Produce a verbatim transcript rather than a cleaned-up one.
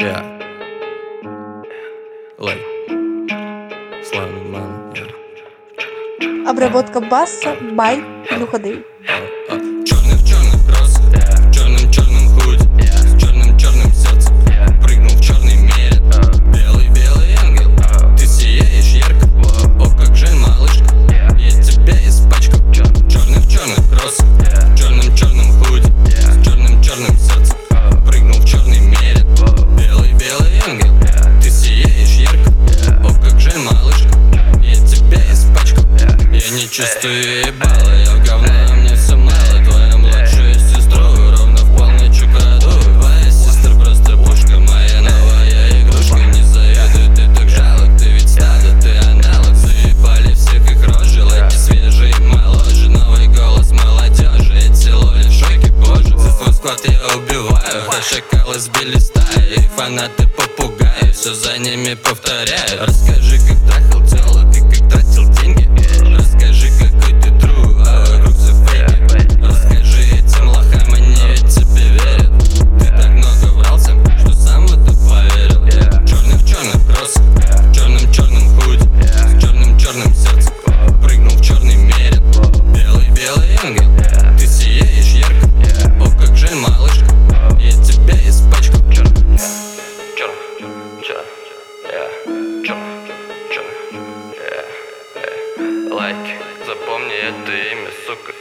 Yeah. Like. Slime man. Yeah. Обработка баса бай Илюха-Дэй. Черных черных кросс, черным черным худи, с черным черным сердцем, прыгнул в черный мир. Белый белый ангел, ты сияешь ярко. О, как жаль, малышка, я тебя испачкал. Черных черных кросс, черным черным худи, с черным черным сердцем, прыгнул в черный мир. Белый белый ангел, ты сияешь ярко. О, как жаль, малышка, я тебя испачкал. Я не чувствую ебала, я в говно, а мне все мало. Твоя младшая сестру ровно в полночь украду. Твоя сестра просто пушка, моя новая игрушка. Не завидуй, ты так жалок, ты ведь стадо, ты аналог. Заебали всех их рожи, лайки свежие, моложе. Новый голос молодежи, эти лоли в шоке позже. За свой склад я убиваю, а шакалы сбили стаи. Их фанаты попугаи, все за ними повторяю. Расскажи, как трахал тело, ты как тратил деньги. Расскажи, какой ты друг, а вокруг все фейки. Расскажи этим лохам, они ведь тебе верят. Ты так много врал всем, что сам в это поверил. Черных черных кроссов, черным черным худи, с черным черным сердцем, прыгнул в черный мерин. Белый белый ангел, ты сияешь ярко. О, как жаль, малышка, я тебя испачкал. Черный, черный, черный, черный, черный. Лайк, запомни это имя, сука.